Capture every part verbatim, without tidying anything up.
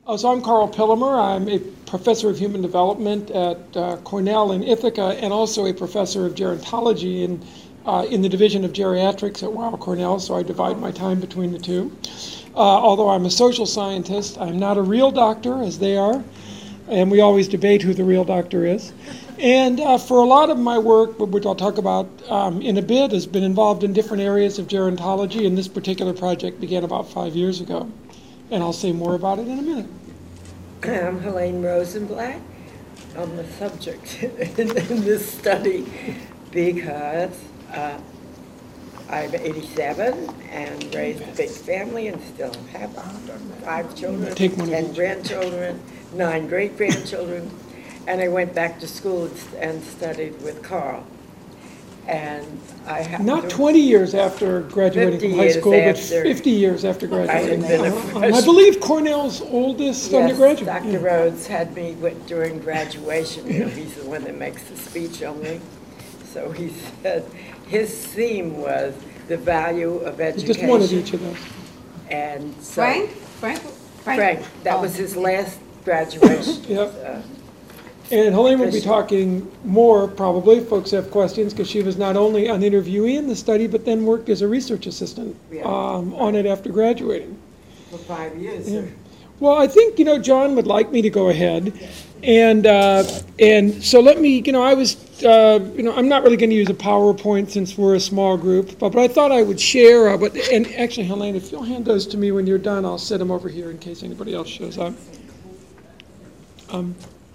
Oh, so I'm Carl Pillemer. I'm a professor of human development at uh, Cornell in Ithaca, and also a professor of gerontology in, uh, in the division of geriatrics at Weill Cornell, so I divide my time between the two. Uh, although I'm a social scientist, I'm not a real doctor, as they are, and we always debate who the real doctor is. And uh, for a lot of my work, which I'll talk about um, in a bit, has been involved in different areas of gerontology, and this particular project began about five years ago. And I'll say more about it in a minute. I'm Helene Rosenblatt. I'm the subject in, in this study because uh, I'm eighty-seven and raised a big family and still have five children, ten grandchildren, nine great-grandchildren. And I went back to school and studied with Carl. And I have not twenty years after graduating from high school, but fifty years after graduating. I, had been a uh, I believe Cornell's oldest yes, undergraduate. Doctor Yeah. Rhodes had me with, during graduation. You know, he's the one that makes the speech only. So he said his theme was the value of education. Just one of each of those. And so Frank? Frank? Frank? Frank, that oh. was his last graduation. Yep. Uh, And Helene will be talking more, probably, if folks have questions, because she was not only an interviewee in the study, but then worked as a research assistant yeah. um, on it after graduating. For five years. Yeah. Well, I think, you know, John would like me to go ahead. And uh, and so let me, you know, I was, uh, you know, I'm not really going to use a PowerPoint since we're a small group, but, but I thought I would share, uh, but, and actually, Helene, if you'll hand those to me when you're done, I'll set them over here in case anybody else shows up. Um,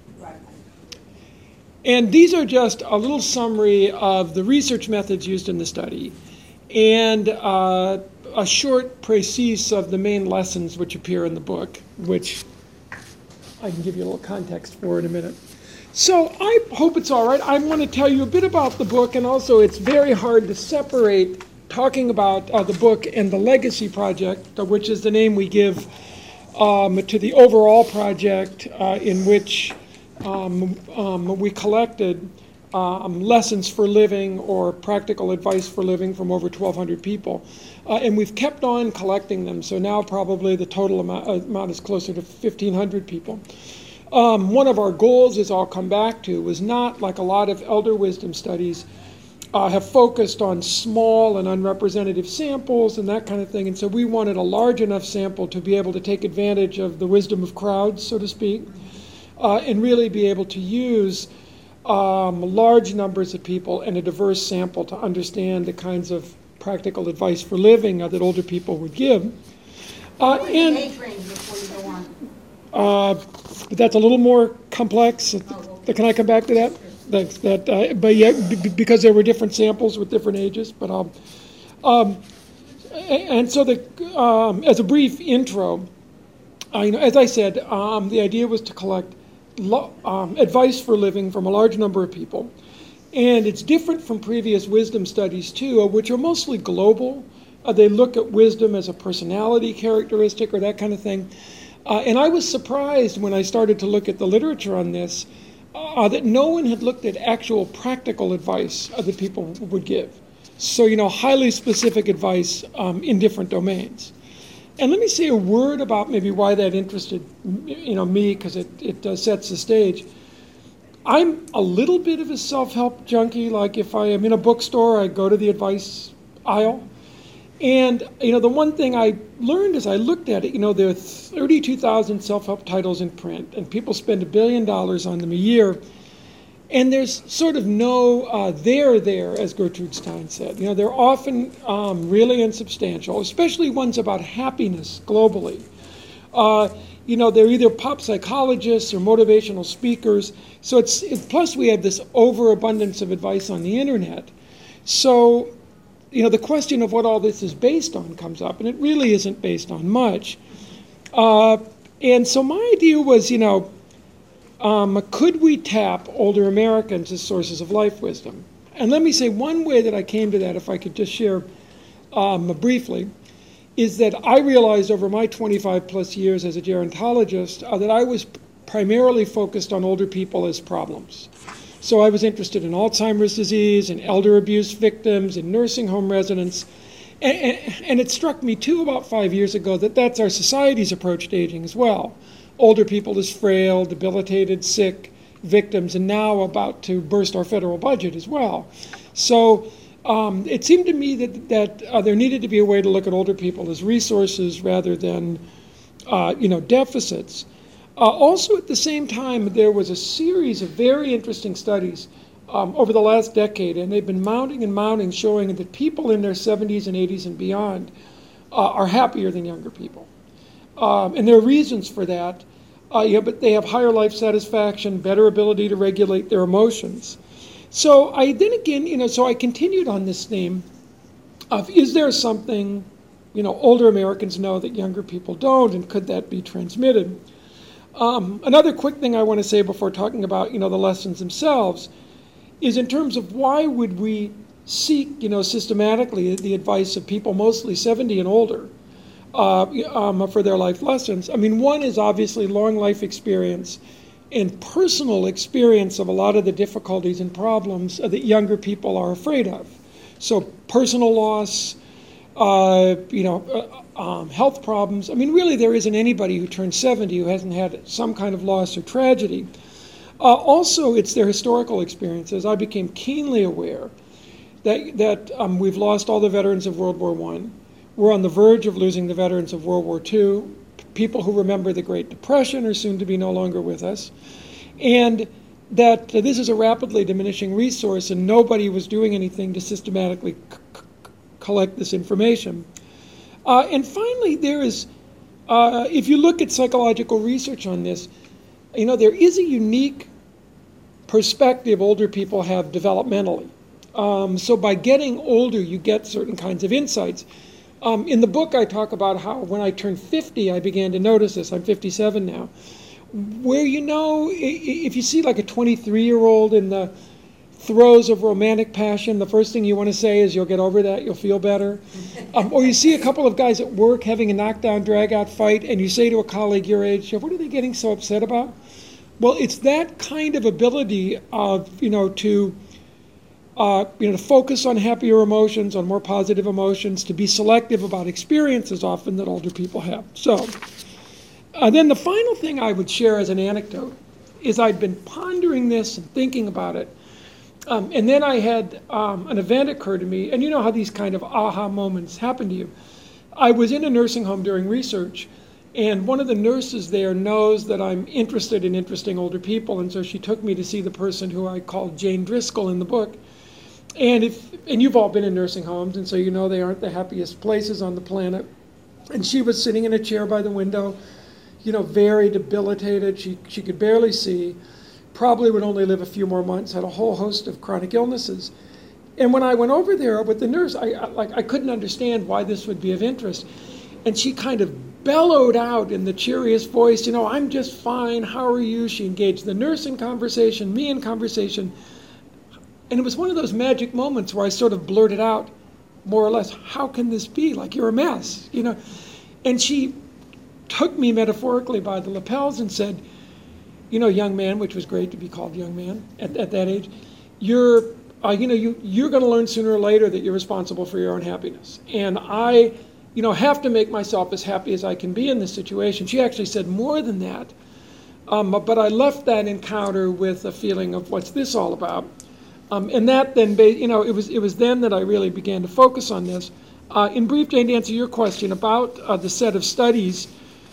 And these are just a little summary of the research methods used in the study and uh, a short précis of the main lessons which appear in the book, which I can give you a little context for in a minute. So I hope it's all right. I want to tell you a bit about the book, and also it's very hard to separate talking about uh, the book and the Legacy Project, which is the name we give um, to the overall project uh, in which Um, um, we collected um, lessons for living or practical advice for living from over twelve hundred people. Uh, and we've kept on collecting them, so now probably the total amount, uh, amount is closer to fifteen hundred people. Um, one of our goals, as I'll come back to, was not, like a lot of elder wisdom studies, uh, have focused on small and unrepresentative samples and that kind of thing. And so we wanted a large enough sample to be able to take advantage of the wisdom of crowds, so to speak. Uh, and really be able to use um, large numbers of people and a diverse sample to understand the kinds of practical advice for living uh, that older people would give. Uh, what and age range before you go on? Uh, but that's a little more complex. Oh, okay. Can I come back to that? Thanks. That, uh, but yeah, b- because there were different samples with different ages. But um, um, and so the um, as a brief intro, uh, you know, as I said, um, the idea was to collect Lo- um, advice for living from a large number of people. And it's different from previous wisdom studies, too, uh, which are mostly global. Uh, they look at wisdom as a personality characteristic or that kind of thing. Uh, and I was surprised when I started to look at the literature on this uh, that no one had looked at actual practical advice uh, that people would give. So, you know, highly specific advice um, in different domains. And let me say a word about maybe why that interested you know, me, because it, it uh, sets the stage. I'm a little bit of a self-help junkie. Like if I am in a bookstore, I go to the advice aisle. And you know, the one thing I learned as I looked at it, you know, there are thirty-two thousand self-help titles in print, and people spend a billion dollars on them a year. And there's sort of no uh, there there, as Gertrude Stein said. You know, they're often um, really insubstantial, especially ones about happiness globally. Uh, you know, they're either pop psychologists or motivational speakers. So it's, it, plus we have this overabundance of advice on the internet. So, you know, the question of what all this is based on comes up, and it really isn't based on much. Uh, and so my idea was, you know, Um, could we tap older Americans as sources of life wisdom? And let me say one way that I came to that, if I could just share um, briefly, is that I realized over my twenty-five plus years as a gerontologist uh, that I was primarily focused on older people as problems. So I was interested in Alzheimer's disease, and elder abuse victims, and nursing home residents. And, and, and it struck me, too, about five years ago that that's our society's approach to aging as well. older people as frail, debilitated, sick victims, and now about to burst our federal budget as well. So um, it seemed to me that, that uh, there needed to be a way to look at older people as resources rather than uh, you know, deficits. Uh, also, at the same time, there was a series of very interesting studies um, over the last decade, and they've been mounting and mounting, showing that people in their seventies and eighties and beyond uh, are happier than younger people. Um, and there are reasons for that. Uh, yeah, but they have higher life satisfaction, better ability to regulate their emotions. So I then again, you know, so I continued on this theme of, is there something, you know, older Americans know that younger people don't, and could that be transmitted? Um, another quick thing I want to say before talking about, you know, the lessons themselves is in terms of why would we seek, you know, systematically the advice of people mostly seventy and older uh, um, for their life lessons. I mean, one is obviously long life experience and personal experience of a lot of the difficulties and problems that younger people are afraid of. So personal loss, uh, you know, uh, um, health problems. I mean, really, there isn't anybody who turns seventy who hasn't had some kind of loss or tragedy. Uh, also, it's their historical experiences. I became keenly aware that, that um, we've lost all the veterans of World War One. We're on the verge of losing the veterans of World War Two. People who remember the Great Depression are soon to be no longer with us. And that uh, this is a rapidly diminishing resource, and nobody was doing anything to systematically c- c- collect this information. Uh, and finally, there is, uh, if you look at psychological research on this, you know, there is a unique perspective older people have developmentally. Um, so by getting older, you get certain kinds of insights. Um, in the book, I talk about how when I turned fifty, I began to notice this. I'm fifty-seven now. Where, you know, if you see like a twenty-three-year-old in the throes of romantic passion, the first thing you want to say is, you'll get over that, you'll feel better. Um, or you see a couple of guys at work having a knockdown, drag-out fight, and you say to a colleague your age, what are they getting so upset about? Well, it's that kind of ability of, you know, to Uh, you know, to focus on happier emotions, on more positive emotions, to be selective about experiences often that older people have. So, uh, then the final thing I would share as an anecdote is I'd been pondering this and thinking about it. Um, and then I had um, an event occur to me, and you know how these kind of aha moments happen to you. I was in a nursing home during research, and one of the nurses there knows that I'm interested in interesting older people, and so she took me to see the person who I called Jane Driscoll in the book. And if and you've all been in nursing homes, and so you know they aren't the happiest places on the planet. And she was sitting in a chair by the window, you know, very debilitated. She she could barely see, probably would only live a few more months, had a whole host of chronic illnesses. And when I went over there with the nurse, I, I like I couldn't understand why this would be of interest. And she kind of bellowed out in the cheeriest voice, you know, I'm just fine, how are you? She engaged the nurse in conversation, me in conversation. And it was one of those magic moments where I sort of blurted out, more or less, how can this be? Like, you're a mess, you know? And she took me metaphorically by the lapels and said, you know, young man, which was great to be called young man at, at that age, you're, uh, you know, you, you're going to learn sooner or later that you're responsible for your own happiness. And I, you know, have to make myself as happy as I can be in this situation. She actually said more than that. Um, but I left that encounter with a feeling of, what's this all about? Um, and that then, you know, it was it was then that I really began to focus on this. Uh, in brief, Jane, to answer your question about uh, the set of studies,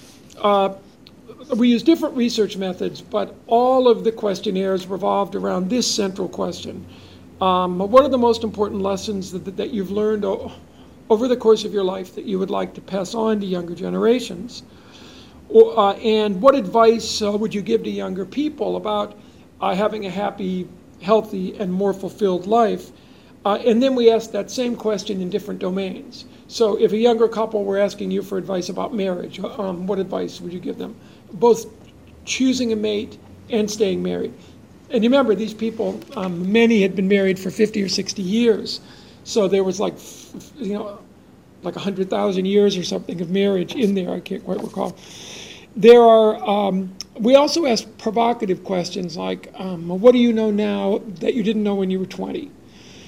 uh, we use different research methods, but all of the questionnaires revolved around this central question. Um, what are the most important lessons that, that you've learned o- over the course of your life that you would like to pass on to younger generations? Or, uh, and what advice uh, would you give to younger people about uh, having a happy, healthy, and more fulfilled life? Uh, and then we asked that same question in different domains. So if a younger couple were asking you for advice about marriage, um, what advice would you give them? Both choosing a mate and staying married. And you remember, these people, um, many had been married for fifty or sixty years. So there was like, you know, like one hundred thousand years or something of marriage in there. I can't quite recall. There are, um, we also asked provocative questions like, um, what do you know now that you didn't know when you were twenty?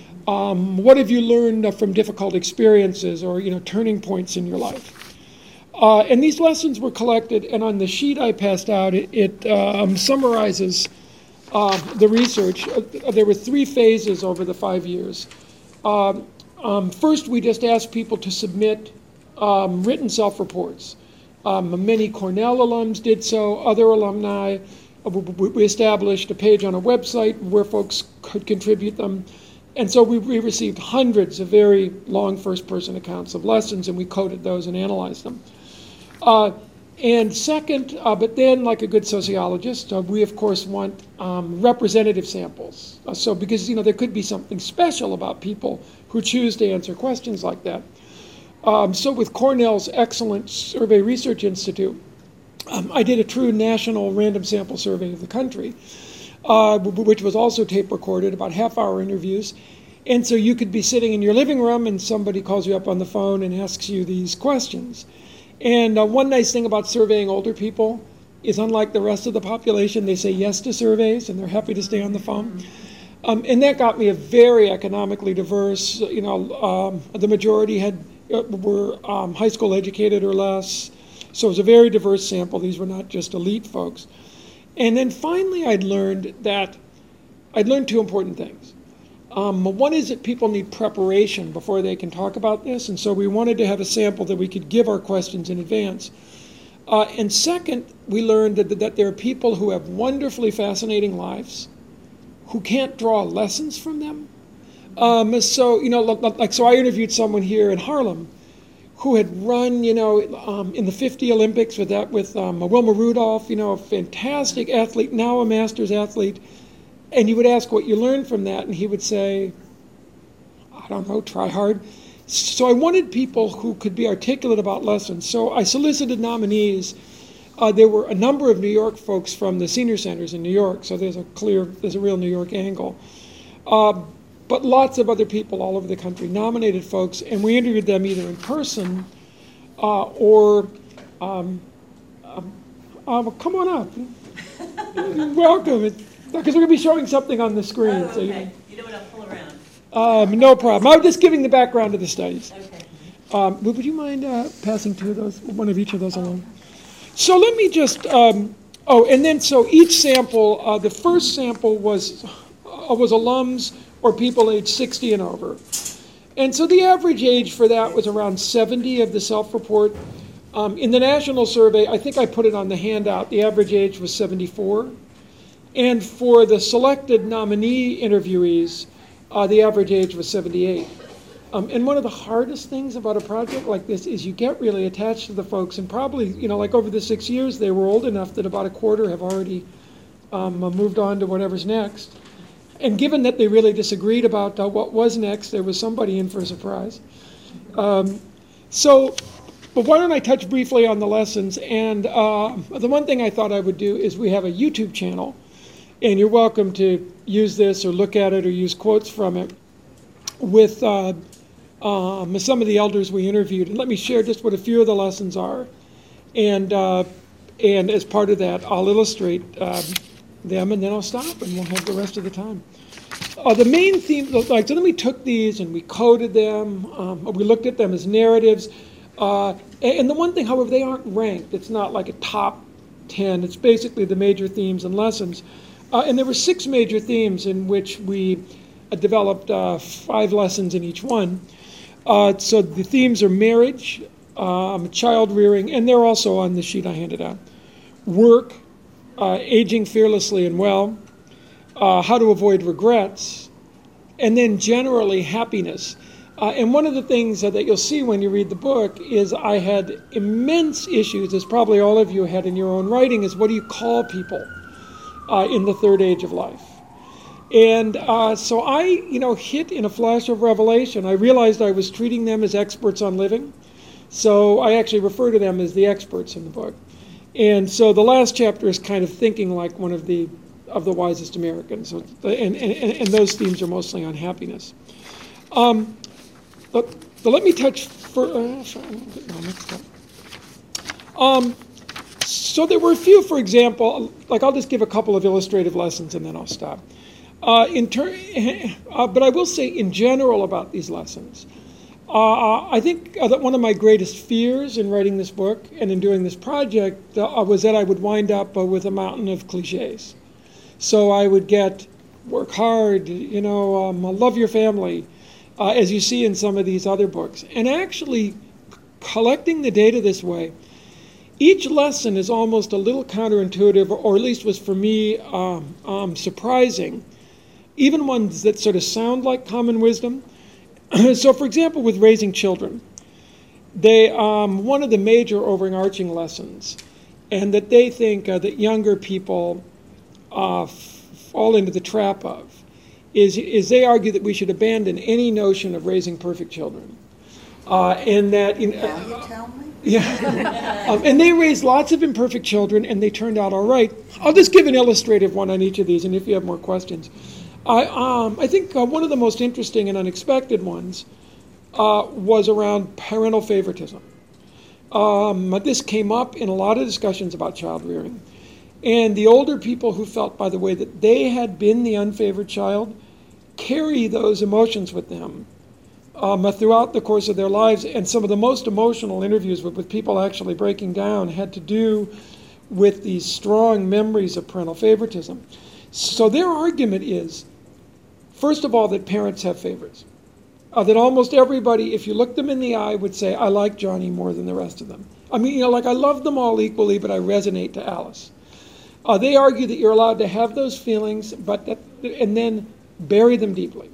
Um, what have you learned from difficult experiences or, you know, turning points in your life? Uh, and these lessons were collected, and on the sheet I passed out, it, it um, summarizes uh, the research. Uh, there were three phases over the five years. Um, um, first, we just asked people to submit um, written self-reports. Um, many Cornell alums did so, other alumni. Uh, we, we established a page on a website where folks could contribute them. And so we, we received hundreds of very long first-person accounts of lessons, and we coded those and analyzed them. Uh, and second, uh, but then, like a good sociologist, uh, we of course want um, representative samples. Uh, so because, you know, there could be something special about people who choose to answer questions like that. Um, so with Cornell's excellent Survey Research Institute, um, I did a true national random sample survey of the country, uh, which was also tape recorded, about half-hour interviews. And so you could be sitting in your living room and somebody calls you up on the phone and asks you these questions. And uh, one nice thing about surveying older people is, unlike the rest of the population, they say yes to surveys and they're happy to stay on the phone. Um, and that got me a very economically diverse, you know, um, the majority had uh, were um, high school educated or less. So it was a very diverse sample. These were not just elite folks. And then finally I'd learned that, I'd learned two important things. Um, one is that people need preparation before they can talk about this, and so we wanted to have a sample that we could give our questions in advance. Uh, and second, we learned that, that there are people who have wonderfully fascinating lives who can't draw lessons from them. Um, so, you know, like, so I interviewed someone here in Harlem who had run, you know, um, in the fifty Olympics with that, with um, Wilma Rudolph, you know, a fantastic athlete, now a masters athlete. And you would ask what you learned from that, and he would say, I don't know, try hard. So I wanted people who could be articulate about lessons. So I solicited nominees. Uh, there were a number of New York folks from the senior centers in New York, so there's a clear, there's a real New York angle. Uh, but lots of other people all over the country nominated folks, and we interviewed them either in person uh, or, um, um, uh, well, come on up. Welcome. It's, because we're going to be showing something on the screen. Oh, so okay. You know what, I'll pull around. Um, no problem. I'm just giving the background of the studies. Okay. Um, would you mind uh, passing two of those, one of each of those along? So let me just, um, oh, and then so each sample, uh, the first sample was, uh, was alums or people aged sixty and over. And so the average age for that was around seventy of the self-report. Um, in the national survey, I think I put it on the handout, the average age was seventy-four. And for the selected nominee interviewees, uh, the average age was seventy-eight. Um, and one of the hardest things about a project like this is you get really attached to the folks, and probably, you know, like over the six years, they were old enough that about a quarter have already um, moved on to whatever's next. And given that they really disagreed about uh, what was next, there was somebody in for a surprise. Um, so, but why don't I touch briefly on the lessons? And uh, the one thing I thought I would do is we have a YouTube channel. And you're welcome to use this or look at it or use quotes from it with uh, um, some of the elders we interviewed. And let me share just what a few of the lessons are. And, uh, and as part of that, I'll illustrate um, them, and then I'll stop, and we'll have the rest of the time. Uh, the main theme, like, so then we took these and we coded them. Um, we looked at them as narratives. Uh, and the one thing, however, they aren't ranked. It's not like a top ten. It's basically the major themes and lessons. Uh, and there were six major themes in which we uh, developed uh, five lessons in each one. Uh, so the themes are marriage, um, child rearing, and they're also on the sheet I handed out. Work, uh, aging fearlessly and well, uh, how to avoid regrets, and then generally happiness. Uh, and one of the things uh, that you'll see when you read the book is I had immense issues, as probably all of you had in your own writing, is what do you call people uh, in the third age of life? And uh, so I, you know, hit in a flash of revelation. I realized I was treating them as experts on living. So I actually refer to them as the experts in the book. And so the last chapter is kind of thinking like one of the of the wisest Americans. So, and, and, and those themes are mostly on happiness. Um, but, but let me touch for, uh, sorry, no, next up. Um, so there were a few, for example, like I'll just give a couple of illustrative lessons and then I'll stop. Uh, in ter- uh, but I will say in general about these lessons, Uh, I think uh, that one of my greatest fears in writing this book and in doing this project uh, was that I would wind up uh, with a mountain of cliches. So I would get work hard, you know, um, love your family, uh, as you see in some of these other books. And actually collecting the data this way, each lesson is almost a little counterintuitive, or at least was for me um, um, surprising, even ones that sort of sound like common wisdom. So, for example, with raising children, they um, one of the major overarching lessons, and that they think uh, that younger people uh, f- fall into the trap of, is, is they argue that we should abandon any notion of raising perfect children. Uh, and that, you know, Now you tell me? yeah, um, and they raised lots of imperfect children, and they turned out all right. I'll just give an illustrative one on each of these, and if you have more questions. I, um, I think uh, one of the most interesting and unexpected ones uh, was around parental favoritism. Um, this came up in a lot of discussions about child rearing. And the older people who felt, by the way, that they had been the unfavored child carry those emotions with them um, throughout the course of their lives. And some of the most emotional interviews with, with people actually breaking down had to do with these strong memories of parental favoritism. So their argument is, first of all, that parents have favorites. Uh, that almost everybody, if you look them in the eye, would say, I like Johnny more than the rest of them. I mean, you know, like I love them all equally, but I resonate to Alice. Uh, they argue that you're allowed to have those feelings, but that, and then bury them deeply.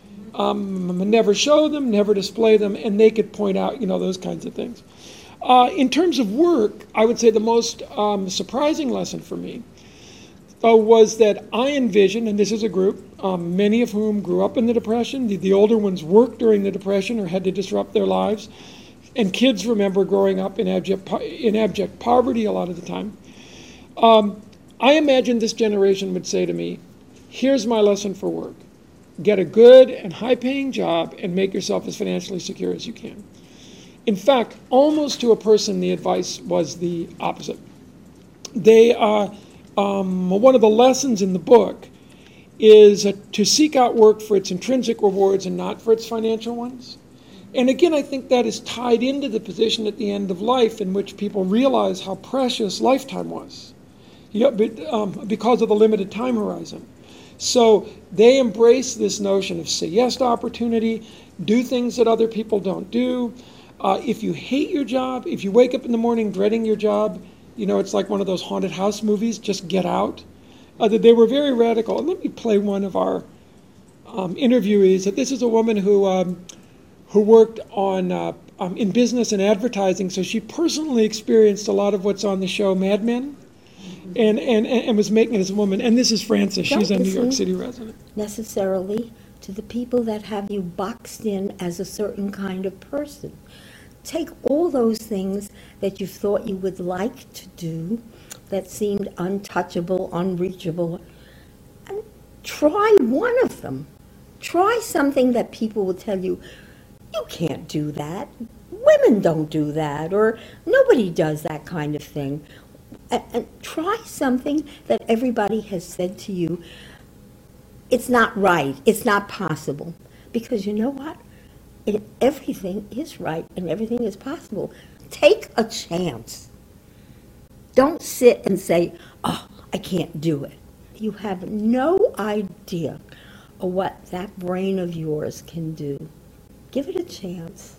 Um, never show them, never display them, and they could point out, you know, those kinds of things. Uh, in terms of work, I would say the most um, surprising lesson for me uh, was that I envisioned, and this is a group, um, many of whom grew up in the Depression. The, the older ones worked during the Depression or had to disrupt their lives. And kids remember growing up in abject, in abject poverty a lot of the time. Um, I imagined this generation would say to me, here's my lesson for work. Get a good and high-paying job and make yourself as financially secure as you can. In fact, almost to a person, the advice was the opposite. They, uh, um, one of the lessons in the book is uh, to seek out work for its intrinsic rewards and not for its financial ones. And again, I think that is tied into the position at the end of life in which people realize how precious lifetime was, you know, but, um, because of the limited time horizon. So they embrace this notion of say yes to opportunity, do things that other people don't do. Uh, if you hate your job, if you wake up in the morning dreading your job, you know, it's like one of those haunted house movies, just get out. Uh, they were very radical. And let me play one of our um, interviewees. This is a woman who um, who worked on uh, um, in business and advertising, so she personally experienced a lot of what's on the show Mad Men, and and, and was making it as a woman. And this is Frances. She's a New York City resident. Necessarily to the people that have you boxed in as a certain kind of person. Take all those things that you thought you would like to do that seemed untouchable, unreachable, and try one of them. Try something that people will tell you, you can't do that. Women don't do that, or nobody does that kind of thing. And, and try something that everybody has said to you, it's not right, it's not possible. Because you know what? It, everything is right and everything is possible. Take a chance. Don't sit and say, oh, I can't do it. You have no idea of what that brain of yours can do. Give it a chance.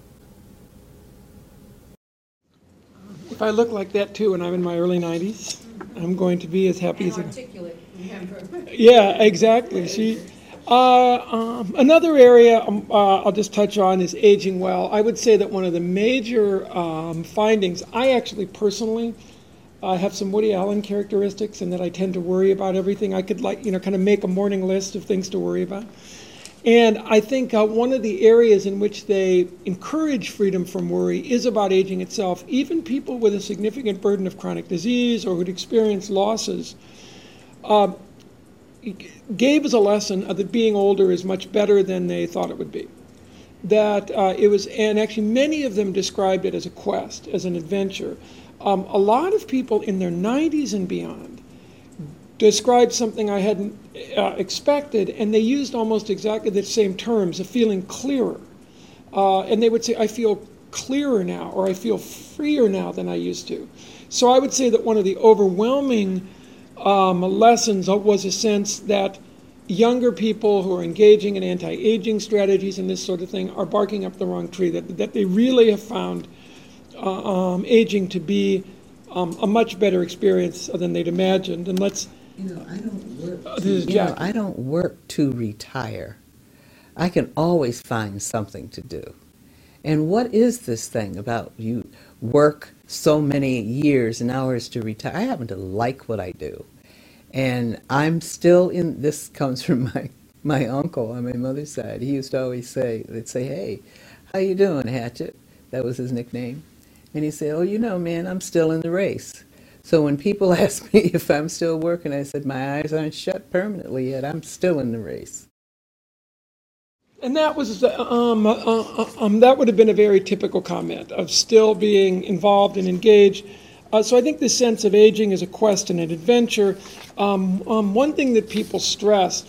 If I look like that too, and I'm in my early nineties, I'm going to be as happy as I articulate, remember. Yeah, exactly. She, uh, um, another area um, uh, I'll just touch on is aging well. I would say that one of the major um, findings, I actually personally uh, have some Woody Allen characteristics, and that I tend to worry about everything. I could like, you know, kind of make a morning list of things to worry about. And I think uh, one of the areas in which they encourage freedom from worry is about aging itself. Even people with a significant burden of chronic disease or who'd experienced losses uh, gave us a lesson uh, that being older is much better than they thought it would be. That uh, it was, and actually many of them described it as a quest, as an adventure. Um, a lot of people in their nineties and beyond described something I hadn't uh, expected, and they used almost exactly the same terms, of feeling clearer, Uh, and they would say, I feel clearer now, or I feel freer now than I used to. So I would say that one of the overwhelming um, lessons was a sense that younger people who are engaging in anti-aging strategies and this sort of thing are barking up the wrong tree, that, that they really have found uh, um, aging to be um, a much better experience than they'd imagined. And let's, You know, I don't work. Uh, To, this is you know, Jackie. I don't work to retire. I can always find something to do. And what is this thing about you work so many years and hours to retire? I happen to like what I do. And I'm still in, this comes from my, my uncle on my mother's side. He used to always say, they'd say, hey, how you doing, Hatchet? That was his nickname. And he'd say, oh, you know, man, I'm still in the race. So when people ask me if I'm still working, I said, my eyes aren't shut permanently yet. I'm still in the race. and that was, um, uh, uh, um, that would have been a very typical comment of still being involved and engaged. Uh, so I think this sense of aging as a quest and an adventure. Um, um, one thing that people stressed,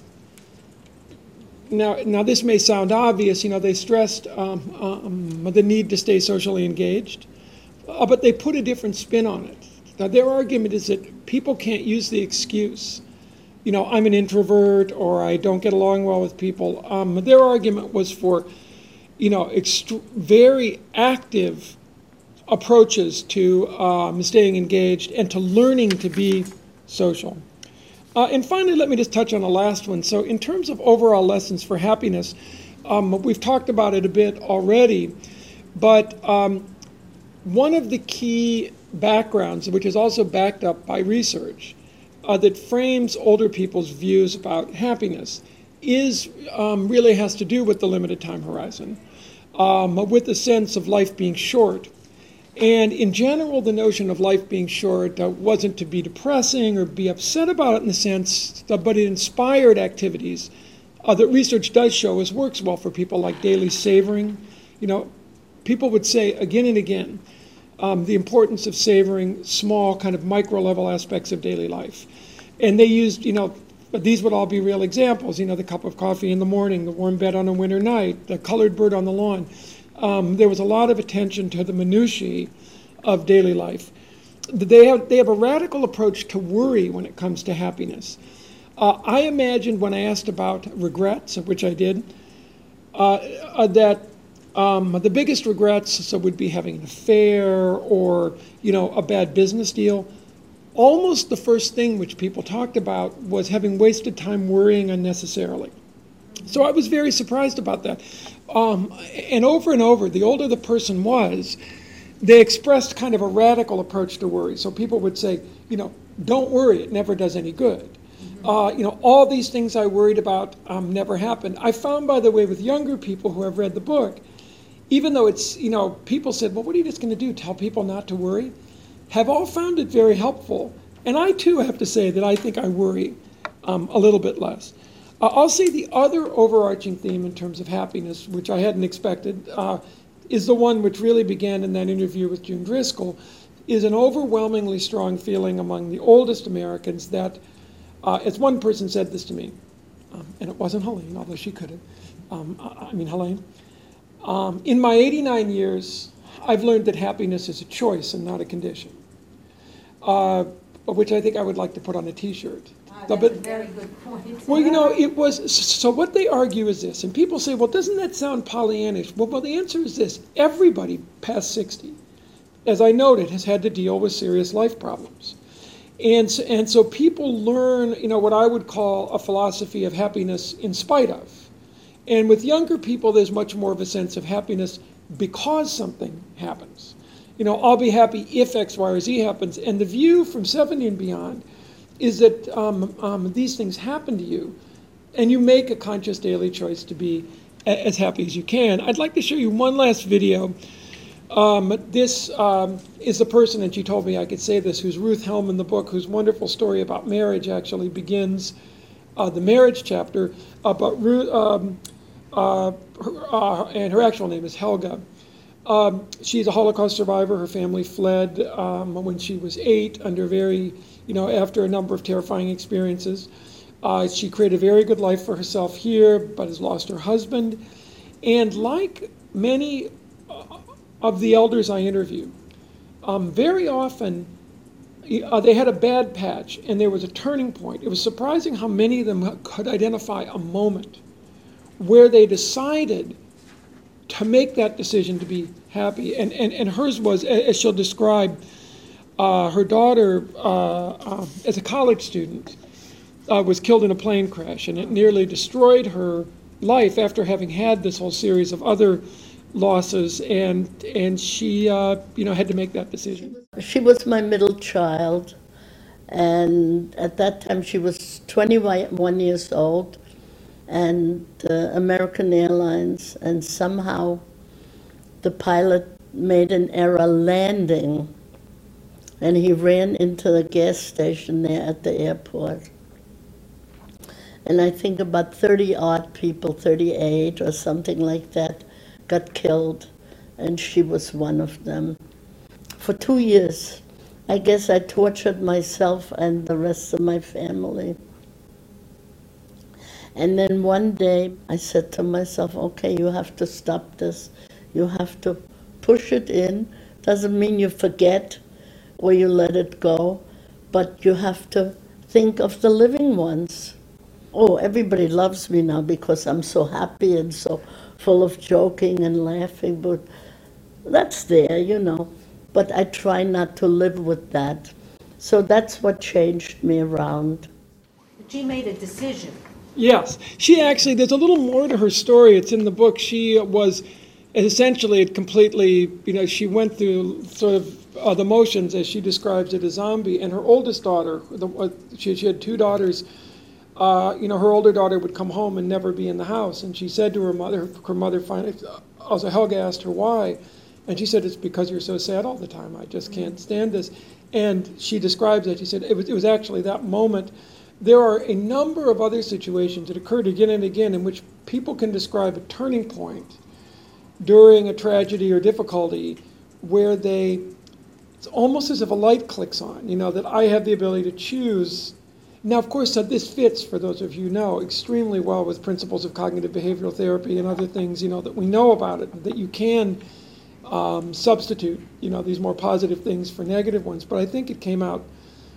now, now this may sound obvious, you know, they stressed um, um, the need to stay socially engaged, uh, but they put a different spin on it. Now, their argument is that people can't use the excuse, you know, I'm an introvert or I don't get along well with people. Um, their argument was for, you know, ext- very active approaches to um, staying engaged and to learning to be social. Uh, and finally, let me just touch on the last one. So in terms of overall lessons for happiness, um, we've talked about it a bit already, but um, one of the key backgrounds, which is also backed up by research, uh, that frames older people's views about happiness is um, really has to do with the limited time horizon, um, with the sense of life being short. And in general, the notion of life being short uh, wasn't to be depressing or be upset about it in the sense, that, but it inspired activities uh, that research does show as works well for people, like daily savoring. You know, people would say again and again um, the importance of savoring small, kind of micro-level aspects of daily life. And they used, you know, but these would all be real examples, you know, the cup of coffee in the morning, the warm bed on a winter night, the colored bird on the lawn. Um, there was a lot of attention to the minutiae of daily life. They have, they have a radical approach to worry when it comes to happiness. Uh, I imagined when I asked about regrets, which I did, uh, uh, that um, the biggest regrets so would be having an affair or, you know, a bad business deal. Almost the first thing which people talked about was having wasted time worrying unnecessarily. So I was very surprised about that. Um, and over and over, the older the person was, they expressed kind of a radical approach to worry. So people would say, you know, don't worry, it never does any good. Mm-hmm. Uh, you know, all these things I worried about um, never happened. I found, by the way, with younger people who have read the book, even though it's, you know, people said, well, what are you just going to do, tell people not to worry? Have all found it very helpful. And I, too, have to say that I think I worry um, a little bit less. Uh, I'll say the other overarching theme in terms of happiness, which I hadn't expected, uh, is the one which really began in that interview with June Driscoll, is an overwhelmingly strong feeling among the oldest Americans that, uh, as one person said this to me, um, and it wasn't Helene, although she could have, um, I, I mean Helene, um, in my eighty-nine years, I've learned that happiness is a choice and not a condition, uh, which I think I would like to put on a T-shirt. That's But- a very good point. Well, you know, it was, so what they argue is this, and people say, well, doesn't that sound Pollyannish? Well, well, the answer is this. Everybody past sixty, as I noted, has had to deal with serious life problems. And, so- and so people learn, you know, what I would call a philosophy of happiness in spite of. And with younger people, there's much more of a sense of happiness because something happens. You know, I'll be happy if X, Y, or Z happens. And the view from seventy and beyond is that um, um, these things happen to you, and you make a conscious daily choice to be a- as happy as you can. I'd like to show you one last video. Um, this um, is the person, and she told me I could say this, who's Ruth Helm in the book, whose wonderful story about marriage actually begins uh, the marriage chapter. Uh, but Ruth, um, uh, her, uh, and her actual name is Helga. Um, she's a Holocaust survivor. Her family fled um, when she was eight under very, you know, after a number of terrifying experiences. Uh, she created a very good life for herself here, but has lost her husband. And like many uh, of the elders I interview, um, very often uh, they had a bad patch and there was a turning point. It was surprising how many of them could identify a moment where they decided to make that decision to be happy. And, and, and hers was, as she'll describe, uh, her daughter, uh, uh, as a college student, uh, was killed in a plane crash, and it nearly destroyed her life after having had this whole series of other losses, and and she, uh, you know, had to make that decision. She was my middle child, and at that time she was twenty-one years old, and uh, American Airlines, and somehow the pilot made an error landing, and he ran into the gas station there at the airport. And I think about thirty odd people, thirty-eight or something like that, got killed, and she was one of them. For two years, I guess I tortured myself and the rest of my family. And then one day I said to myself, okay, you have to stop this. You have to push it in. Doesn't mean you forget or you let it go, but you have to think of the living ones. Oh, everybody loves me now because I'm so happy and so full of joking and laughing, but that's there, you know. But I try not to live with that. So that's what changed me around. She made a decision. Yes, she actually, there's a little more to her story. It's in the book. She was essentially completely, you know, she went through sort of uh, the motions, as she describes it, a zombie. And her oldest daughter, the, uh, she, she had two daughters, uh, you know, her older daughter would come home and never be in the house. And she said to her mother, her mother finally, also Helga asked her why. And she said, it's because you're so sad all the time. I just can't stand this. And she describes it. She said, it was, it was actually that moment. There are a number of other situations that occurred again and again in which people can describe a turning point during a tragedy or difficulty where they, it's almost as if a light clicks on, you know, that I have the ability to choose. Now, of course, so this fits, for those of you who know, extremely well with principles of cognitive behavioral therapy and other things, you know, that we know about it, that you can um, substitute, you know, these more positive things for negative ones. But I think it came out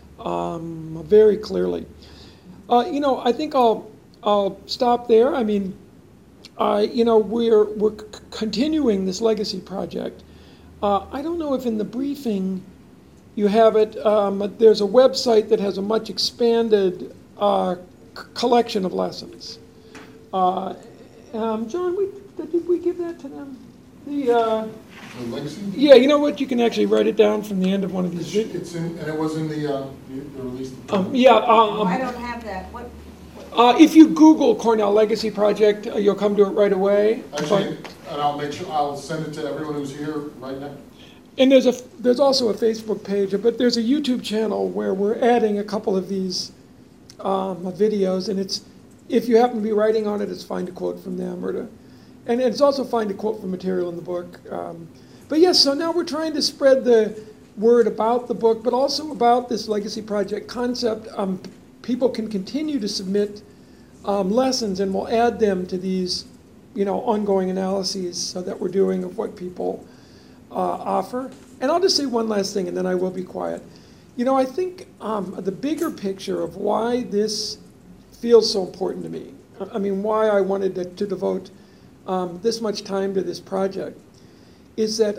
um, very clearly. Uh, you know, I think I'll I'll stop there. I mean, uh, you know, we're we're c- continuing this legacy project. Uh, I don't know if in the briefing you have it. Um, there's a website that has a much expanded uh, c- collection of lessons. Uh, um, John, we, did we give that to them? The uh, The legacy? yeah, you know what? You can actually write it down from the end of one of these. It's it's in, and it was in the, uh, the the release. Um, yeah. Um, I don't have that. What? Uh, if you Google Cornell Legacy Project, uh, you'll come to it right away. Actually, But, and I'll make sure, I'll send it to everyone who's here right now. and there's a there's also a Facebook page, but there's a YouTube channel where we're adding a couple of these um, videos, and it's, if you happen to be writing on it, it's fine to quote from them, or to, and it's also fine to quote from material in the book. Um, but yes, so now we're trying to spread the word about the book, but also about this Legacy Project concept. Um, people can continue to submit um, lessons, and we'll add them to these, you know, ongoing analyses so that we're doing of what people uh, offer. And I'll just say one last thing, and then I will be quiet. You know, I think um, the bigger picture of why this feels so important to me, I mean, why I wanted to, to devote um, this much time to this project, is that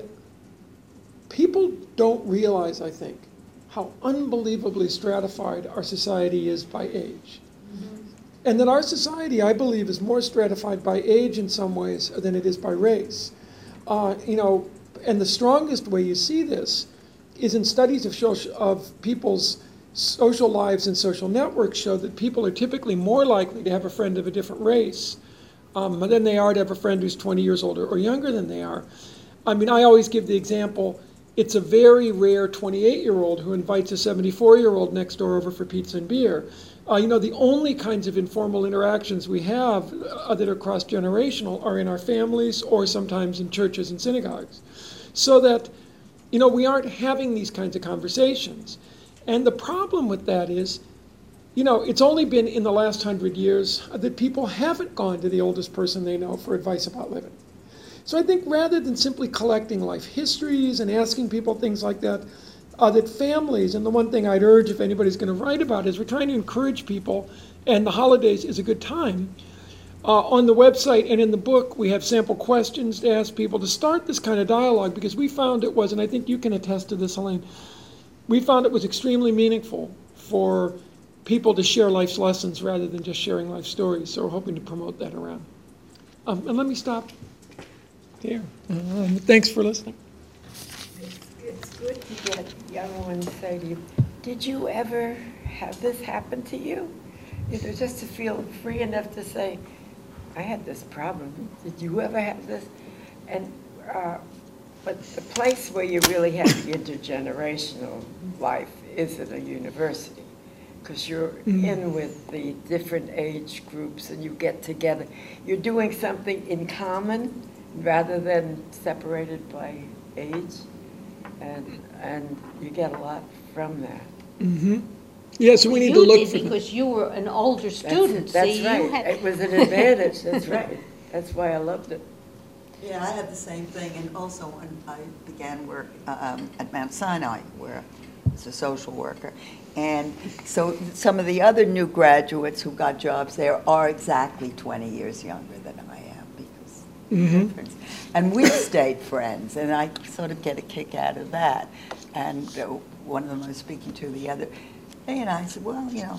people don't realize, I think, how unbelievably stratified our society is by age. Mm-hmm. And that our society, I believe, is more stratified by age in some ways than it is by race. Uh, you know, and the strongest way you see this is in studies of, social, of people's social lives and social networks show that people are typically more likely to have a friend of a different race um, than they are to have a friend who's twenty years older or younger than they are. I mean, I always give the example, it's a very rare twenty-eight-year-old who invites a seventy-four-year-old next door over for pizza and beer. Uh, you know, the only kinds of informal interactions we have uh, that are cross-generational are in our families or sometimes in churches and synagogues. So that, you know, we aren't having these kinds of conversations. And the problem with that is, you know, it's only been in the last hundred years that people haven't gone to the oldest person they know for advice about living. So I think rather than simply collecting life histories and asking people things like that, uh, that families, and the one thing I'd urge if anybody's going to write about is we're trying to encourage people, and the holidays is a good time. Uh, on the website and in the book, we have sample questions to ask people to start this kind of dialogue, because we found it was, and I think you can attest to this, Helene, we found it was extremely meaningful for people to share life's lessons rather than just sharing life stories. So we're hoping to promote that around. Um, and let me stop here. Uh, thanks for listening. It's, it's good to get young ones say to you, did you ever have this happen to you? You know, just to feel free enough to say, I had this problem. Did you ever have this? And uh, but the place where you really have the intergenerational life is at a university, because you're mm-hmm. in with the different age groups and you get together. You're doing something in common rather than separated by age, and and you get a lot from that. Mm-hmm. Yeah, so we need You to look did for because you were an older student. That's, See, that's you right. had- It was an advantage. That's right. That's why I loved it. Yeah, I had the same thing, and also when I began work um, at Mount Sinai, where I was a social worker. And so some of the other new graduates who got jobs there are exactly twenty years younger than I am, because Mm-hmm. difference. And we've stayed friends, and I sort of get a kick out of that. And uh, one of them I was speaking to the other day, and I said, well, you know,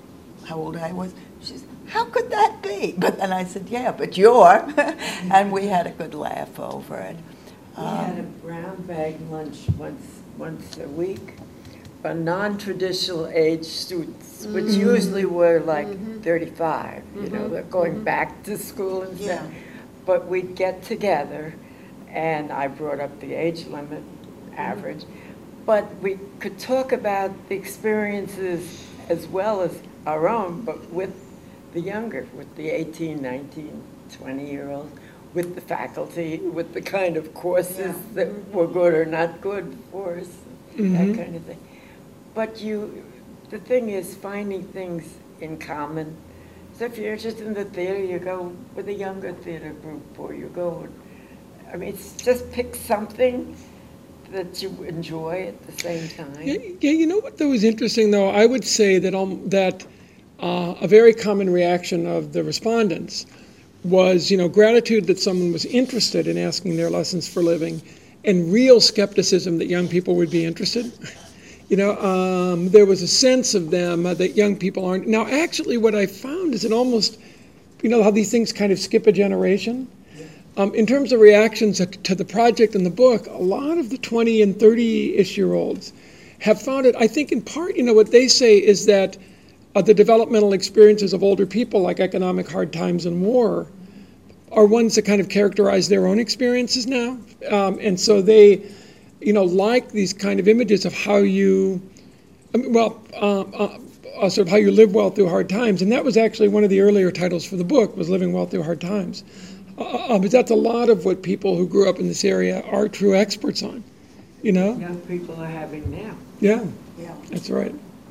how old I was. She said, how could that be? But then I said, yeah, but you're. And we had a good laugh over it. We had a Um, brown bag lunch once once a week for non-traditional age students, which usually were like thirty-five, you know, they're going back to school and stuff. Yeah. But we'd get together, and I brought up the age limit average, but we could talk about the experiences as well as our own, but with the younger, with the eighteen, nineteen, twenty-year-olds, with the faculty, with the kind of courses that were good or not good for us, Mhm. that kind of thing. But you, the thing is finding things in common. So if you're interested in the theater, you go with a younger theater group, or you go, I mean, it's just pick something that you enjoy at the same time. Yeah, yeah, you know what though is interesting though? I would say that um, that uh, a very common reaction of the respondents was, you know, gratitude that someone was interested in asking their lessons for living, and real skepticism that young people would be interested. You know, um, there was a sense of them uh, that young people aren't. Now, actually, what I found is it almost, you know, how these things kind of skip a generation. Um, in terms of reactions to the project and the book, a lot of the twenty and thirty-ish year olds have found it, I think in part, you know, what they say is that uh, the developmental experiences of older people, like economic hard times and war, are ones that kind of characterize their own experiences now. Um, and so they, you know, like these kind of images of how you, I mean, well, uh, uh, uh, sort of how you live well through hard times. And that was actually one of the earlier titles for the book, was Living Well Through Hard Times. Uh, uh, but that's a lot of what people who grew up in this area are true experts on, you know? Young people are having now. Yeah, Yeah. that's right.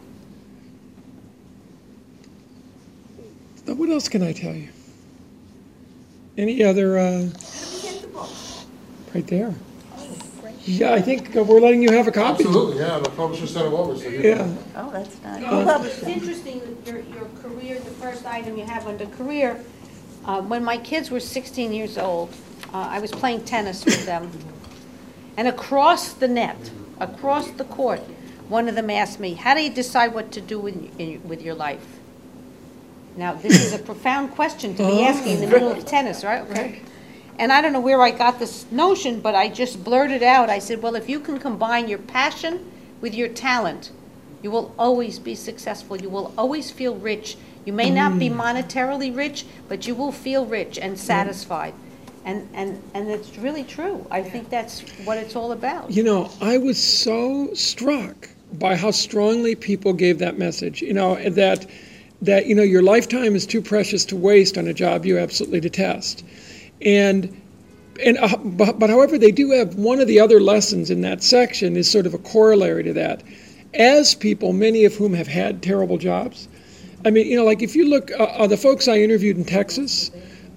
Now, what else can I tell you? Any other, uh, Get the book. right there? Yeah, I think uh, we're letting you have a copy. Absolutely, yeah, the publisher sent it over, so you Yeah. Oh, that's nice. You Who know, published It's it? interesting that your, your career, the first item you have under career, uh, when my kids were sixteen years old, uh, I was playing tennis with them. And across the net, across the court, one of them asked me, how do you decide what to do with, in, with your life? Now, this is a profound question to be asking in the middle of tennis, right? Okay. And I don't know where I got this notion, but I just blurted out. I said, well, if you can combine your passion with your talent, you will always be successful. You will always feel rich. You may not be monetarily rich, but you will feel rich and satisfied. And, and, and it's really true. I think that's what it's all about. You know, I was so struck by how strongly people gave that message, you know, and that, that, you know, your lifetime is too precious to waste on a job you absolutely detest. And, and uh, but, but however, they do have one of the other lessons in that section is sort of a corollary to that. As people, many of whom have had terrible jobs, I mean, you know, like if you look, uh, uh, the folks I interviewed in Texas,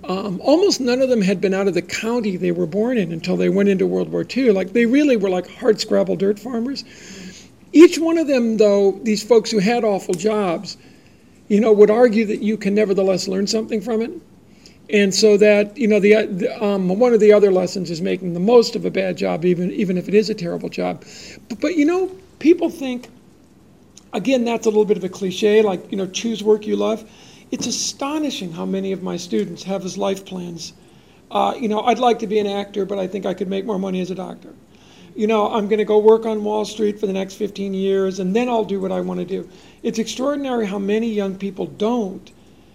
Um, almost none of them had been out of the county they were born in until they went into World War Two. Like, they really were like hard-scrabble dirt farmers. Each one of them, though, these folks who had awful jobs, you know, would argue that you can nevertheless learn something from it. And so that, you know, the, the um, one of the other lessons is making the most of a bad job, even, even if it is a terrible job. But, but, you know, people think, again, that's a little bit of a cliche, like, you know, choose work you love. It's astonishing how many of my students have as life plans. Uh, you know, I'd like to be an actor, but I think I could make more money as a doctor. You know, I'm going to go work on Wall Street for the next fifteen years, and then I'll do what I want to do. It's extraordinary how many young people don't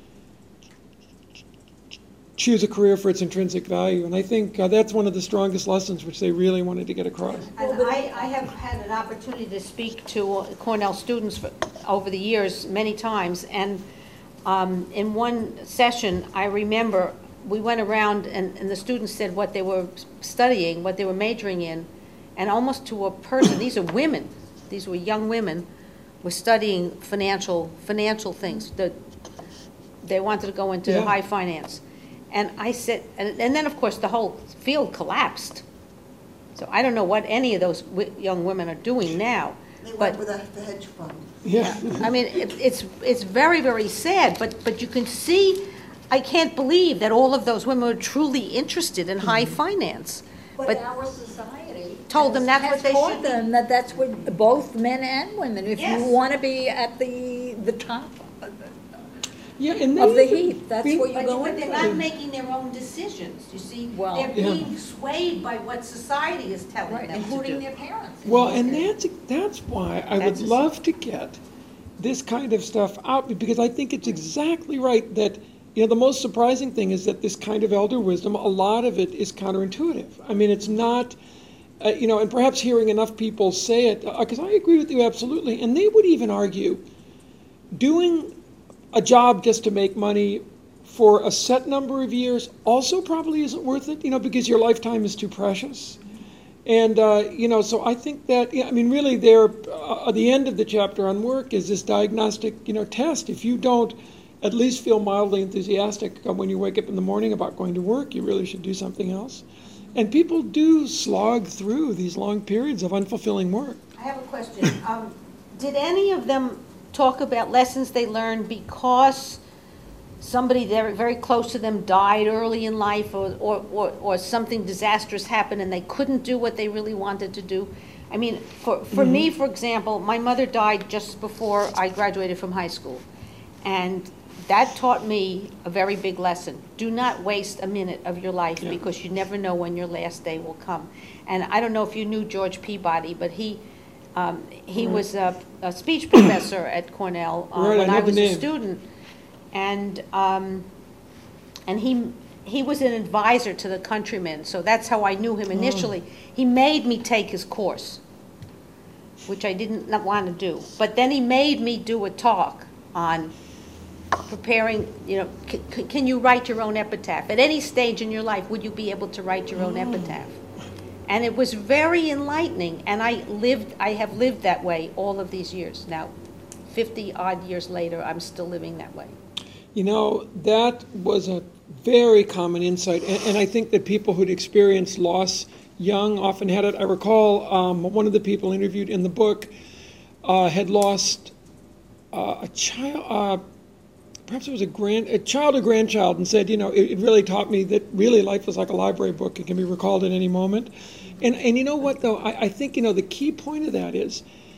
choose a career for its intrinsic value. And I think uh, that's one of the strongest lessons which they really wanted to get across. And I, I have had an opportunity to speak to Cornell students for, over the years many times, and um, in one session, I remember we went around and, and the students said what they were studying, what they were majoring in, and almost to a person, these are women, these were young women, were studying financial financial things. The, they wanted to go into Yeah. high finance. And I said, and, and then of course the whole field collapsed. So I don't know what any of those w young women are doing now. They But went with the hedge fund. Yeah. I mean, it, it's it's very, very sad, but, but you can see, I can't believe that all of those women were truly interested in high finance. But But our society told them has- that's what has they taught should be. them that that's what both men and women, if Yes. you want to be at the, the top Yeah, and of the they- heap, that's they- what you But go but they're not into. making their own decisions, you see? Well- They're Yeah. being swayed by what society is telling Right, them to including do. their parents. in Well, most and cases. that's, that's why I would That's a- love to get this kind of stuff out, because I think it's exactly right that, you know, the most surprising thing is that this kind of elder wisdom, a lot of it is counterintuitive. I mean, it's not, uh, you know, and perhaps hearing enough people say it, because I agree with you absolutely, and they would even argue doing a job just to make money for a set number of years also probably isn't worth it, you know, because your lifetime is too precious. And, uh, you know, so I think that, yeah, I mean, really there, uh, at the end of the chapter on work is this diagnostic, you know, test. If you don't at least feel mildly enthusiastic uh, when you wake up in the morning about going to work, you really should do something else. And people do slog through these long periods of unfulfilling work. I have a question. Um, Did any of them talk about lessons they learned because somebody very, very close to them died early in life, or, or, or, or something disastrous happened and they couldn't do what they really wanted to do? I mean, for, for me, for example, my mother died just before I graduated from high school. And that taught me a very big lesson. Do not waste a minute of your life, Yeah. because you never know when your last day will come. And I don't know if you knew George Peabody, but he, um, he was a, a speech professor at Cornell uh, Right, I when know I the was a name. student. And, um, and he, he was an advisor to the Countryman, so that's how I knew him initially. He made me take his course, which I didn't not want to do. But then he made me do a talk on preparing, you know, c- c- can you write your own epitaph? At any stage in your life, would you be able to write your own epitaph? And it was very enlightening, and I lived, I have lived that way all of these years. Now, fifty odd years later, I'm still living that way. You know, that was a very common insight, and, and I think that people who'd experienced loss young often had it. I recall um, one of the people interviewed in the book uh, had lost uh, a child, uh, perhaps it was a grand, a child or grandchild, and said, you know, it, it really taught me that really life is like a library book. It can be recalled at any moment. And, and you know what, though? I, I think, you know, the key point of that is,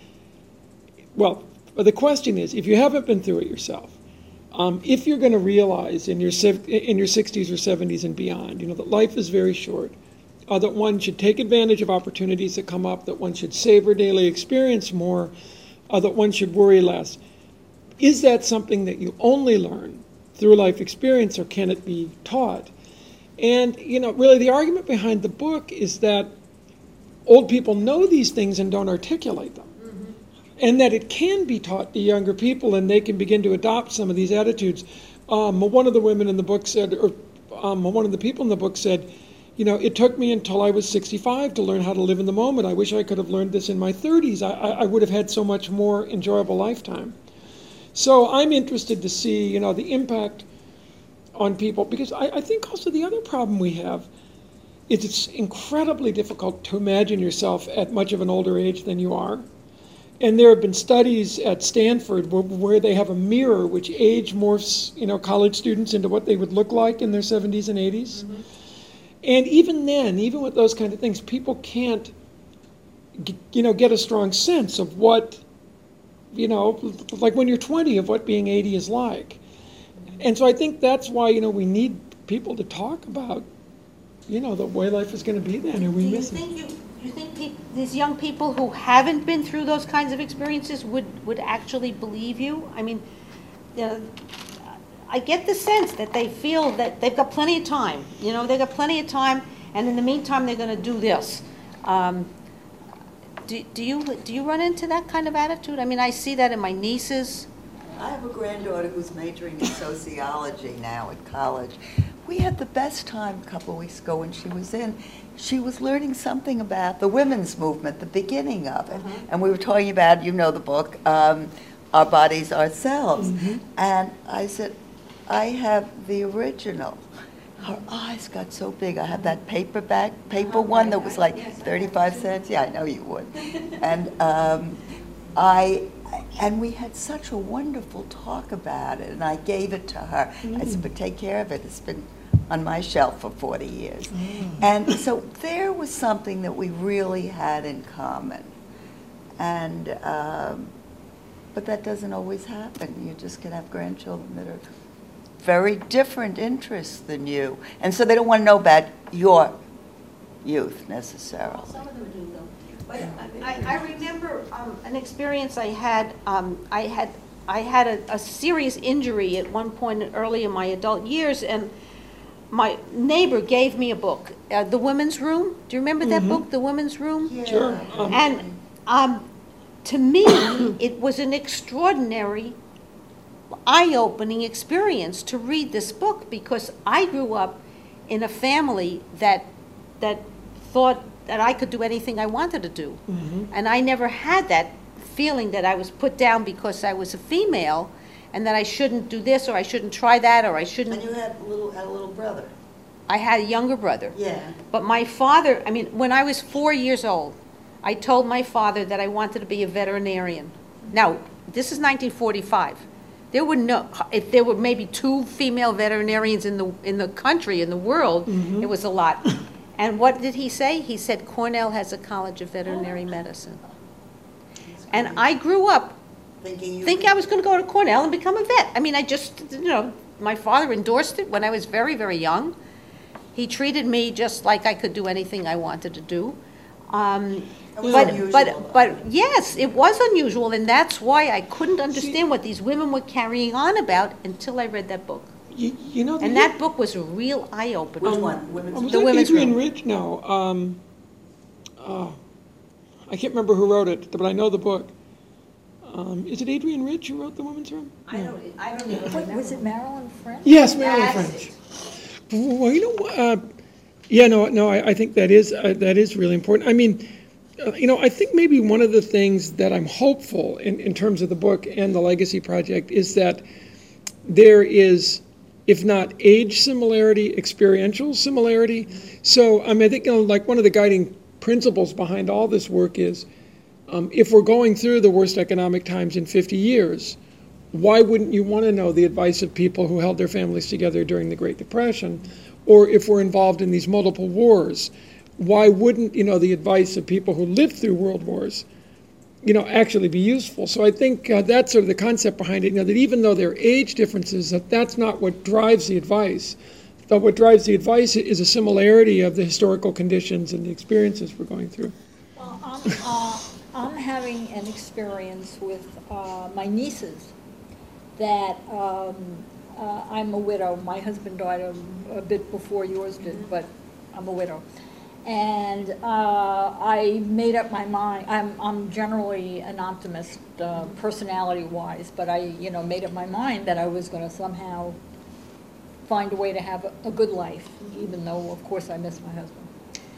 well, the question is, if you haven't been through it yourself, Um, if you're going to realize in your civ- in your sixties or seventies and beyond, you know, that life is very short, uh, that one should take advantage of opportunities that come up, that one should savor daily experience more, uh, that one should worry less, is that something that you only learn through life experience, or can it be taught? And, you know, really the argument behind the book is that old people know these things and don't articulate them. And that it can be taught to younger people, and they can begin to adopt some of these attitudes. Um, one of the women in the book said, or um, one of the people in the book said, you know, it took me until I was sixty-five to learn how to live in the moment. I wish I could have learned this in my thirties. I, I would have had so much more enjoyable lifetime. So I'm interested to see, you know, the impact on people, because I, I think also the other problem we have is it's incredibly difficult to imagine yourself at much of an older age than you are. And there have been studies at Stanford where, where they have a mirror which age morphs, you know, college students into what they would look like in their seventies and eighties. Mm-hmm. And even then, even with those kind of things, people can't, you know, get a strong sense of what, you know, like when you're twenty, of what being eighty is like. And so I think that's why, you know, we need people to talk about, you know, the way life is going to be then, and we Do you miss it. think you, you think peop- these young people who haven't been through those kinds of experiences would, would actually believe you? I mean, you know, I get the sense that they feel that they've got plenty of time. You know, they've got plenty of time, and in the meantime, they're going to do this. Um, do, do you do you run into that kind of attitude? I mean, I see that in my nieces. I have a granddaughter who's majoring in sociology now at college. We had the best time a couple of weeks ago when she was in. She was learning something about the women's movement, the beginning of it. Mm-hmm. And we were talking about, you know the book, um, Our Bodies, Ourselves. Mm-hmm. And I said, I have the original. Her eyes got so big. I have that paperback, paper one that was like thirty-five cents. Yeah, I know you would. And um, I... And we had such a wonderful talk about it, and I gave it to her. Mm. I said, but take care of it. It's been on my shelf for forty years. Mm. And so there was something that we really had in common. And, um, but that doesn't always happen. You just can have grandchildren that are very different interests than you. And so they don't want to know about your youth necessarily. Well, some of them do, though. But I, I remember um, an experience I had. Um, I had I had a, a serious injury at one point early in my adult years, and my neighbor gave me a book, uh, The Women's Room. Do you remember that mm-hmm. book, The Women's Room? Yeah. Sure. Um, and um, to me, it was an extraordinary, eye-opening experience to read this book, because I grew up in a family that that thought that I could do anything I wanted to do. Mm-hmm. And I never had that feeling that I was put down because I was a female, and that I shouldn't do this, or I shouldn't try that, or I shouldn't. And you had a little, had a little brother. I had a younger brother. Yeah. But my father, I mean, when I was four years old, I told my father that I wanted to be a veterinarian. Now, this is nineteen forty-five. There were no, if there were maybe two female veterinarians in the in the country, in the world, mm-hmm. it was a lot. And what did he say? He said, Cornell has a college of veterinary medicine. And I grew up thinking, thinking I was going to go to Cornell and become a vet. I mean, I just, you know, my father endorsed it when I was very, very young. He treated me just like I could do anything I wanted to do. Um, it was but, unusual. but, but yes, it was unusual, and that's why I couldn't understand what these women were carrying on about until I read that book. You, you know, and that book was a real eye-opener. Which one? Women's um, was the that Women's Adrienne Room. Rich? No. Um, uh, I can't remember who wrote it, but I know the book. Um, is it Adrienne Rich who wrote The Women's Room? I don't, I don't even Wait, was it Marilyn French? Yes, Marilyn That's French. Well, you know, uh, yeah, no, no, I, I think that is uh, that is really important. I mean, uh, you know, I think maybe one of the things that I'm hopeful in, in terms of the book and the Legacy Project is that there is, if not age similarity, experiential similarity. So, I mean, I think, you know, like one of the guiding principles behind all this work is, um, if we're going through the worst economic times in fifty years, why wouldn't you want to know the advice of people who held their families together during the Great Depression? Or if we're involved in these multiple wars, why wouldn't, you know, the advice of people who lived through world wars, you know, actually be useful? So I think uh, that's sort of the concept behind it, you know, that even though there are age differences, that that's not what drives the advice. But what drives the advice is a similarity of the historical conditions and the experiences we're going through. Well, I'm, uh, I'm having an experience with uh, my nieces that um, uh, I'm a widow. My husband died a, a bit before yours did, but I'm a widow. And uh, I made up my mind. I'm, I'm generally an optimist, uh, personality-wise, but I, you know, made up my mind that I was going to somehow find a way to have a, a good life, even though, of course, I miss my husband.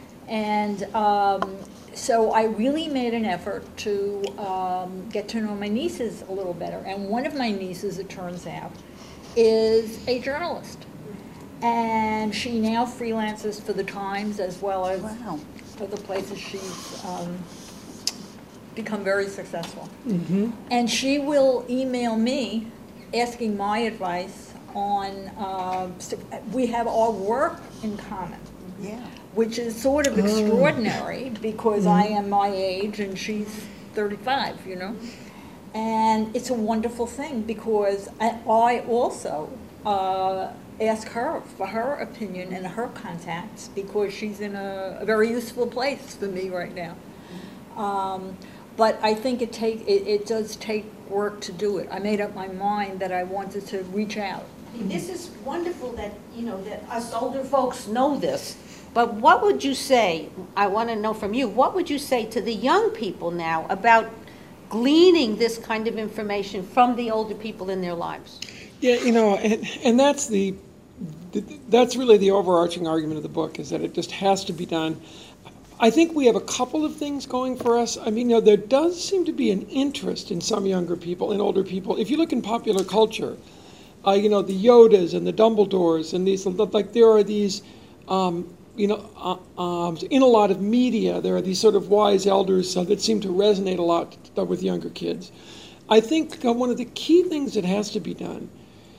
And um, so I really made an effort to um, get to know my nieces a little better. And one of my nieces, it turns out, is a journalist. And she now freelances for the Times as well as Wow. other places. She's um, become very successful. Mm-hmm. And she will email me asking my advice on, uh, st- we have our work in common, Yeah. which is sort of extraordinary because I am my age and she's thirty-five, you know? And it's a wonderful thing because I, I also uh, ask her for her opinion and her contacts because she's in a, a very useful place for me right now. Um, but I think it take it, it does take work to do it. I made up my mind that I wanted to reach out. This is wonderful that, you know, that us older folks know this, but what would you say, I want to know from you, what would you say to the young people now about gleaning this kind of information from the older people in their lives? Yeah, you know, and, and that's the, the, that's really the overarching argument of the book, is that it just has to be done. I think we have a couple of things going for us. I mean, you know, there does seem to be an interest in some younger people, in older people. If you look in popular culture, uh, you know, the Yodas and the Dumbledores and these, like there are these, um, you know, uh, um, in a lot of media, there are these sort of wise elders uh, that seem to resonate a lot with younger kids. I think uh, one of the key things that has to be done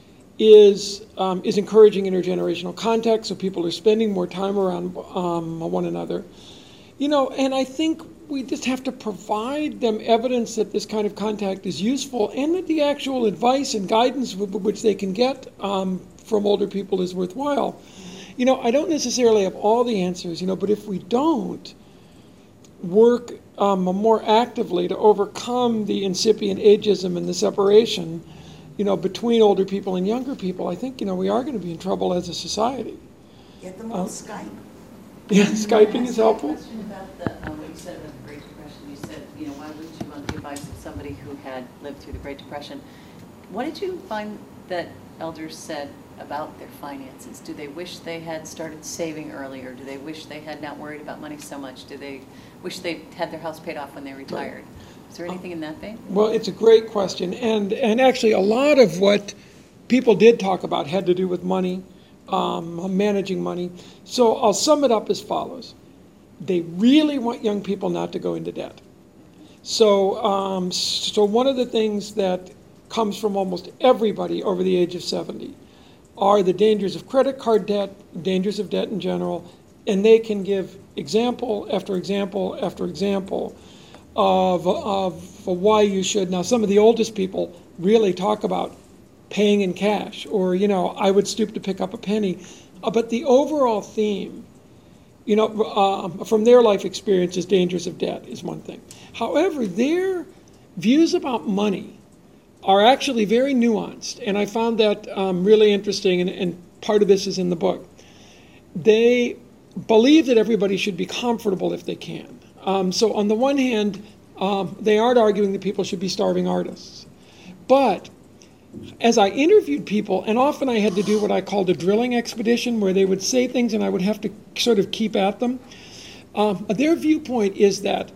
is um, is encouraging intergenerational contact, so people are spending more time around um, one another. You know, and I think we just have to provide them evidence that this kind of contact is useful and that the actual advice and guidance w- which they can get um, from older people is worthwhile. You know, I don't necessarily have all the answers, you know, but if we don't work um, more actively to overcome the incipient ageism and the separation, you know, between older people and younger people, I think, you know, we are going to be in trouble as a society. Get them all Skype. Yeah, Skyping is helpful. Question about the, um, what you said about the Great Depression. You said, you know, why wouldn't you want the advice of somebody who had lived through the Great Depression? What did you find that elders said about their finances? Do they wish they had started saving earlier? Do they wish they had not worried about money so much? Do they wish they had their house paid off when they retired? Is there anything in that vein? Well, it's a great question. And, and actually, a lot of what people did talk about had to do with money, um, managing money. So I'll sum it up as follows. They really want young people not to go into debt. So, um, so one of the things that comes from almost everybody over the age of seventy are the dangers of credit card debt, dangers of debt in general, and they can give example after example after example of, of why you should. Now, some of the oldest people really talk about paying in cash, or, you know, I would stoop to pick up a penny. Uh, but the overall theme, you know, uh, from their life experiences, dangers of debt is one thing. However, their views about money are actually very nuanced, and I found that um, really interesting, and, and part of this is in the book. They believe that everybody should be comfortable if they can. Um, so on the one hand, um, they aren't arguing that people should be starving artists. But as I interviewed people, and often I had to do what I called a drilling expedition, where they would say things and I would have to sort of keep at them, um, their viewpoint is that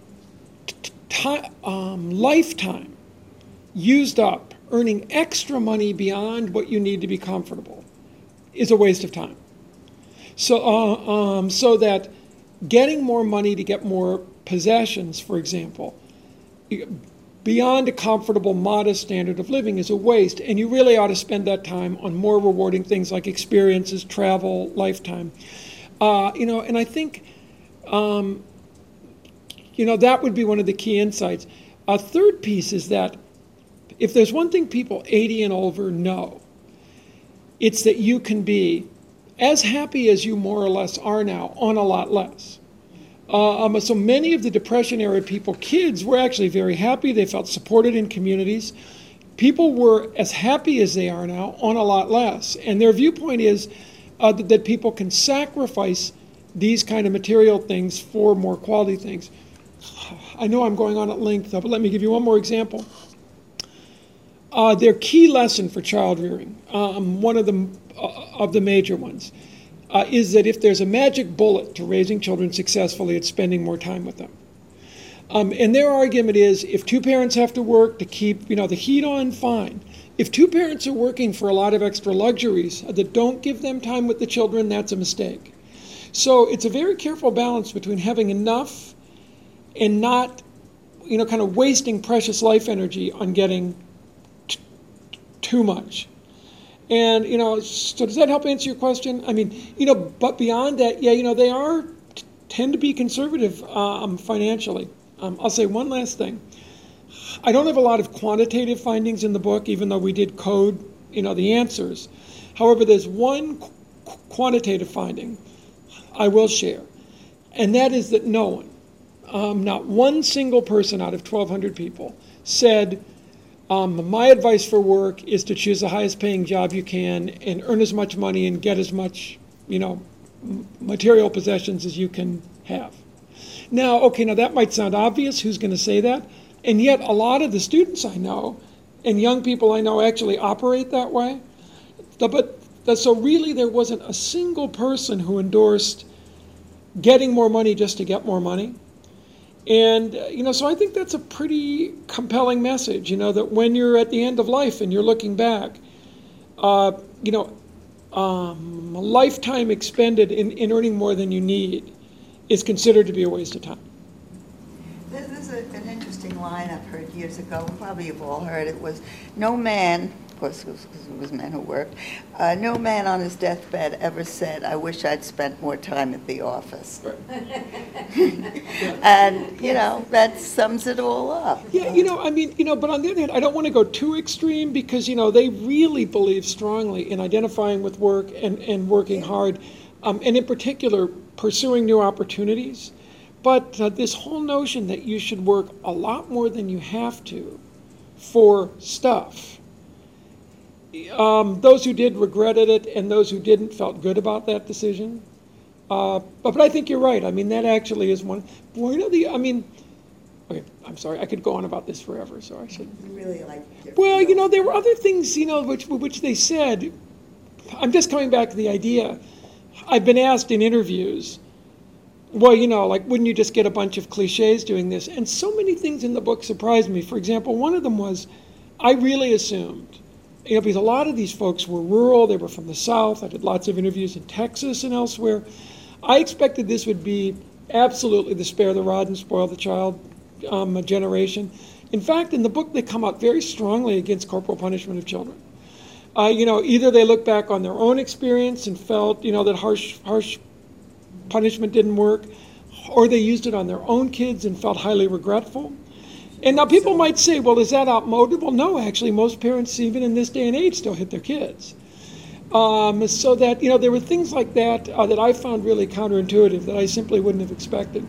t- t- um, lifetime used up earning extra money beyond what you need to be comfortable is a waste of time. So, uh, um, so that getting more money to get more possessions, for example, beyond a comfortable, modest standard of living is a waste, and you really ought to spend that time on more rewarding things like experiences, travel, lifetime. Uh, you know, and I think, um, you know, that would be one of the key insights. A third piece is that if there's one thing people eighty and over know, it's that you can be as happy as you more or less are now on a lot less. Uh, um, so many of the Depression-era people, kids, were actually very happy. They felt supported in communities. People were as happy as they are now on a lot less. And their viewpoint is uh, that, that people can sacrifice these kind of material things for more quality things. I know I'm going on at length, but let me give you one more example. Uh, their key lesson for child rearing, um, one of the, uh, of the major ones, Uh, is that if there's a magic bullet to raising children successfully, it's spending more time with them. Um, and their argument is, if two parents have to work to keep, you know, the heat on, fine. If two parents are working for a lot of extra luxuries that don't give them time with the children, that's a mistake. So it's a very careful balance between having enough and not, you know, kind of wasting precious life energy on getting t- too much. And, you know, so does that help answer your question? I mean, you know, but beyond that, yeah, you know, they are, t- tend to be conservative um, financially. Um, I'll say one last thing. I don't have a lot of quantitative findings in the book, even though we did code, you know, the answers. However, there's one qu- quantitative finding I will share, and that is that no one, um, not one single person out of twelve hundred people said, um, my advice for work is to choose the highest paying job you can and earn as much money and get as much, you know, m- material possessions as you can have. Now, okay, now that might sound obvious, who's going to say that? And yet a lot of the students I know and young people I know actually operate that way. But so really there wasn't a single person who endorsed getting more money just to get more money. And, uh, you know, so I think that's a pretty compelling message, you know, that when you're at the end of life and you're looking back, uh, you know, um, a lifetime expended in, in earning more than you need is considered to be a waste of time. There's a, an interesting line I've heard years ago, probably you've all heard it, was no man, of course it was, it was men who worked, uh, no man on his deathbed ever said, I wish I'd spent more time at the office. And, you know, that sums it all up. Yeah, you know, I mean, you know, but on the other hand, I don't want to go too extreme because, you know, they really believe strongly in identifying with work and, and working hard, um, and in particular, pursuing new opportunities. But uh, this whole notion that you should work a lot more than you have to for stuff, um, those who did regretted it and those who didn't felt good about that decision. Uh, but, but I think you're right. I mean, that actually is one. Boy, you know, the, I mean, okay, I'm sorry. I could go on about this forever, so I should. Really like. Well, you know, there were other things, you know, which which they said. I'm just coming back to the idea. I've been asked in interviews, well, you know, like, wouldn't you just get a bunch of cliches doing this? And so many things in the book surprised me. For example, one of them was, I really assumed, you know, because a lot of these folks were rural, they were from the South, I did lots of interviews in Texas and elsewhere. I expected this would be absolutely the spare the rod and spoil the child um, generation. In fact, in the book, they come out very strongly against corporal punishment of children. Uh, you know, either they look back on their own experience and felt, you know, that harsh, harsh punishment didn't work, or they used it on their own kids and felt highly regretful. And now people might say, well, is that outmoded? Well, no, actually, most parents, even in this day and age, still hit their kids. Um, so that, you know, there were things like that uh, that I found really counterintuitive that I simply wouldn't have expected.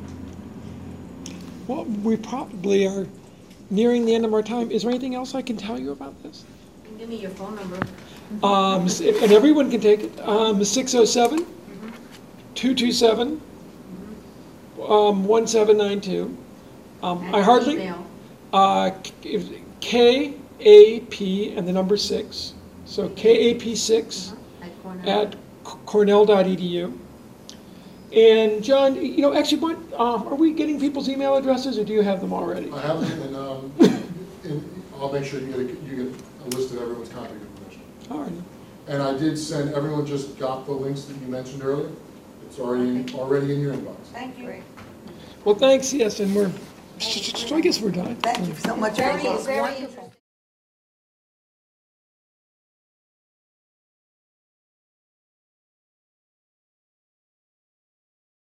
Well, we probably are nearing the end of our time. Is there anything else I can tell you about this? Give me your phone number. Um, and everyone can take it. Um, six oh seven, two two seven, um, one seven nine two. Um, I hardly, uh, K A P and the number six. So K A P six at cornell dot e d u. And John, you know, actually, what, um, are we getting people's email addresses or do you have them already? I have them, and, um, and I'll make sure you get, a, you get a list of everyone's contact information. All right. And I did send, everyone just got the links that you mentioned earlier. It's already, already in your inbox. Thank you. Well, thanks, yes, and we're, so I guess we're done. Thank you so much. Very, Rachel. very